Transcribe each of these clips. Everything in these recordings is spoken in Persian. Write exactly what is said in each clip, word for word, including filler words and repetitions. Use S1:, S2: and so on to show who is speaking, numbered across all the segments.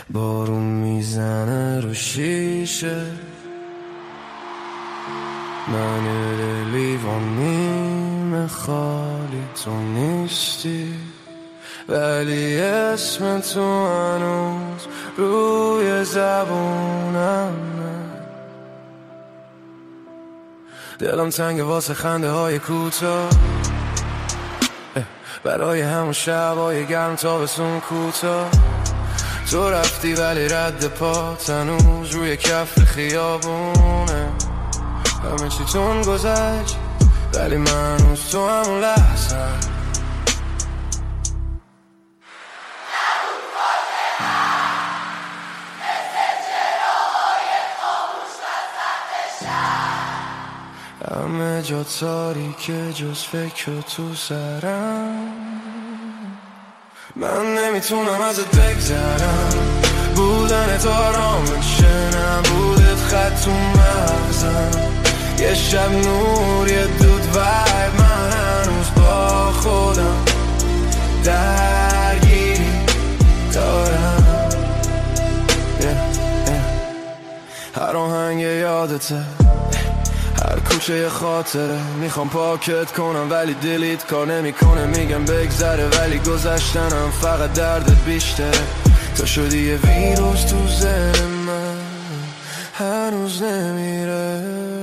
S1: بارون میزنه رو شیشه، من یه لیوان نیمه خالی تو نیستی، ولی اسم تو هنوز روی زبونمه. دلم تنگ واسه خنده های کوتاه، برای همون شبای گرم تابستون کوتاه. تو رفتی ولی رد پات هنوز روی کف خیابونه. همه چی تون گذشت ولی من هنوز تو همون لحظه. همه جا تاریکه جز فکر تو سرم، من نمیتونم ازت بگذرم. بودن تو آرامه شه، نبودت خط تو مغزم. یه شب نور یه دود ویب، من هنوز با خودم درگیری دارم. yeah, yeah. هر آهنگ یادته، هر کوچه یه خاطره. میخوام پاکت کنم ولی دلیت کار نمیکنه. میگم بگذره ولی گذشتنم فقط دردت بیشتره. تو شدی یه ویروس تو ذهن من، هنوز نمیره.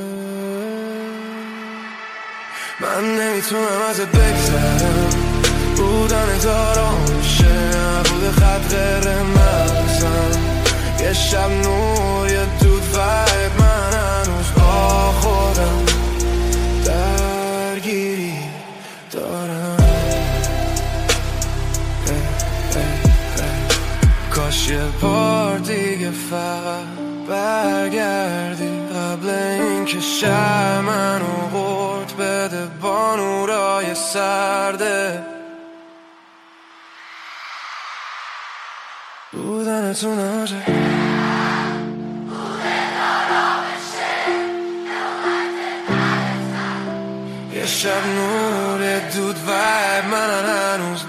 S1: من نمیتونم ازت بگذرم. بودن دارم میشه، نبود خط غیر مغزم. یه شب نور یه دود ویب، من هنوز با خودم درگیری دارم. ای ای ای. کاش یه بار دیگه فقط برگردی، قبل اینکه شب منو قورت بده با نورای سرده. بودن تو ناجه، یه شب نور دود ویب، من هنوز